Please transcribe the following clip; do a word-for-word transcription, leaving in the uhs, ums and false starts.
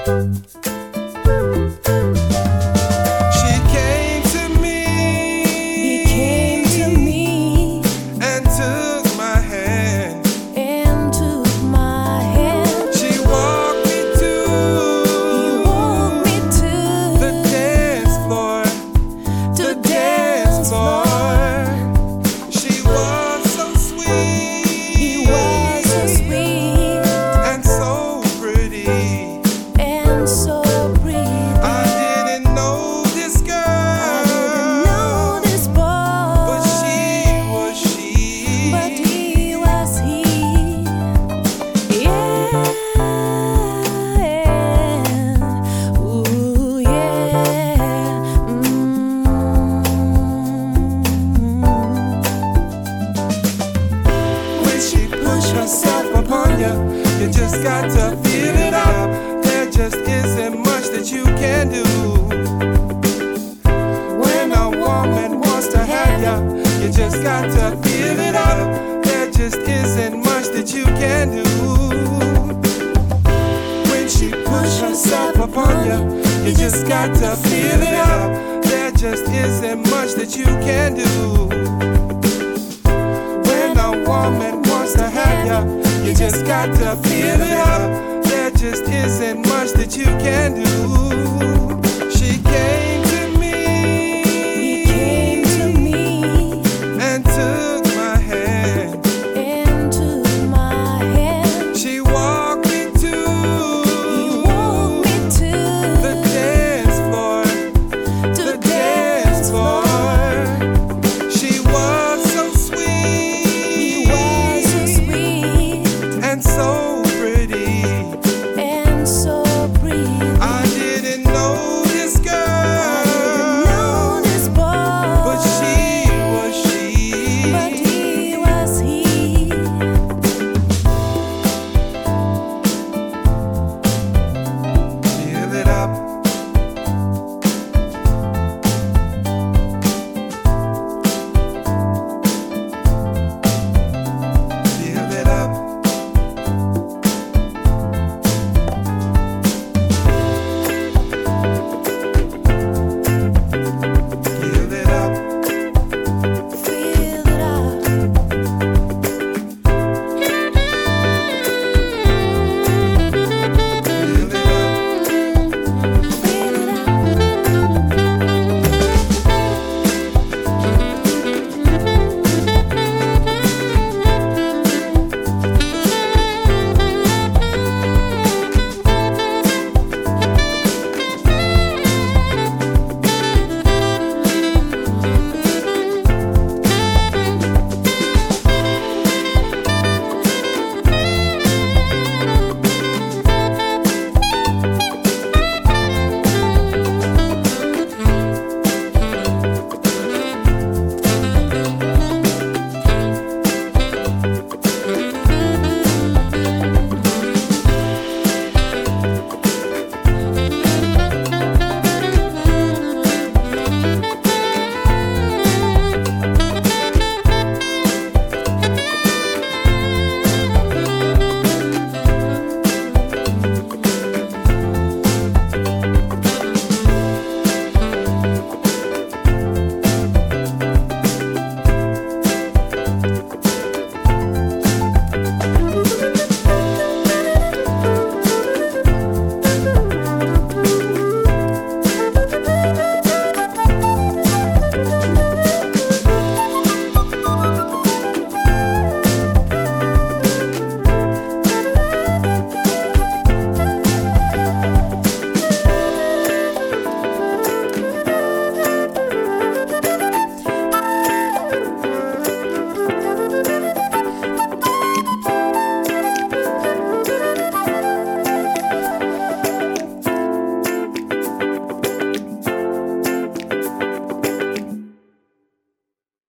You just got to feel it out. There just isn't much that you can do. When a woman wants to have ya, you just got to feel it out. There just isn't much that you can do. When she push herself upon you, you just got to feel it out. There just isn't much that you can do. When a woman wants to have ya, you just got to feel it out. There just isn't much that you can